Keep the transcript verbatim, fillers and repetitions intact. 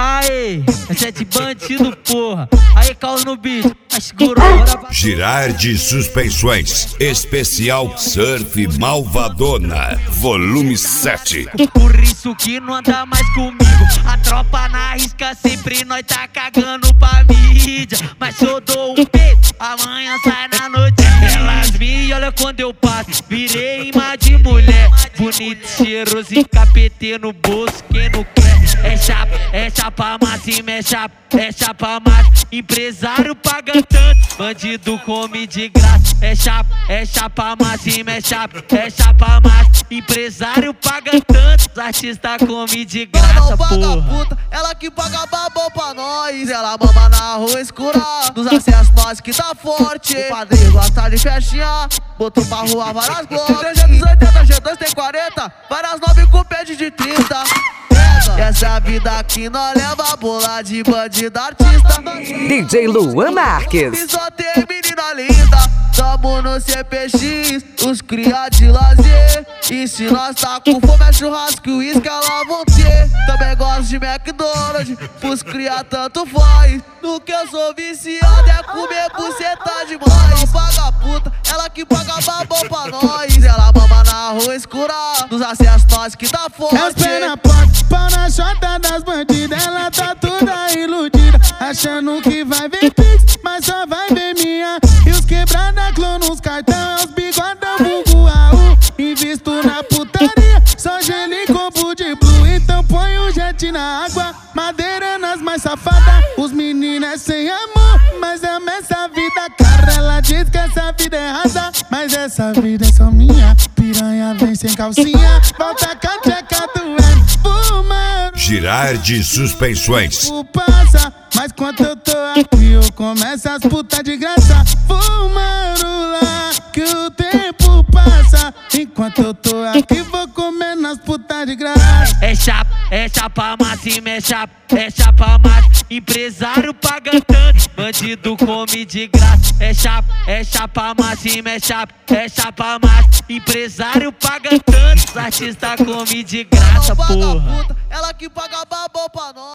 Aê, é sete bandido, porra. Aí, caos no beat, mas segurou. Girardi Suspensões, especial Surf Malvadona, volume sete. Por isso que não anda mais comigo. A tropa na risca, sempre nós tá cagando pra mídia. Mas se eu dou um beijo, amanhã sai na noite. Elas me olham quando eu passo, virei imã de mulher. Bonito, cheiroso e capetê no bolso, quem não quer. É chapa, é chapa máxima, é chapa, é chapa máxima. Empresário paga tanto, bandido come de graça. É chapa, é chapa máxima, é chapa, é chapa máxima. Empresário paga tanto, artista come de graça, porra. Puta, ela que paga babão pra nós. Ela mama na rua escura, nos acessos nós que tá forte. O padrinho gosta de festinha, botou pra rua várias glórias. G duzentos e oitenta, G dois tem quarenta, várias nove com pede de trinta. Essa é a vida que nós leva, bola de bandido artista. D J Luan Marques. E só tem menina linda, tamo no C P X, os cria de lazer. E se nós tá com fome, é churrasco e uísque, ela vão ter. Também gosto de McDonald's, pros cria tanto faz. No que eu sou viciado é comer buceta demais. Paga puta, ela que paga babão pra nós. Ela mama na rua escura, nos acessos nós que tá forte. As pernas fortes, pau na chota das bandidas. Ela tá toda iludida, achando que vai ver pix, mas só vai ver minha. E os quebrada clã nos cartão, os bigodão vulgo A U. Invisto na putaria, só gelo e copo de blue. Então põe o jet na água, madeira nas mais safadas. Os meninos é sem amor, mas ama essa vida cara. Ela diz que essa vida é rasa, mas essa vida é só minha. Piranha vem sem calcinha, volta com a tcheca doendo, fumando. Girardi Suspensões. O passa, mas quando eu tô aqui eu começo as putas de graça. Fumando lá, que o tempo passa. Enquanto eu tô aqui vou comendo as putas de graça. É chapa, é chapa máxima, é chapa, é chapa máxima. Empresário paga tanto, bandido come de graça. É chapa, é chapa máxima, é chapa, é chapa máxima. Empresário paga tanto, artista come de graça, porra. Ela que paga babão pra nós.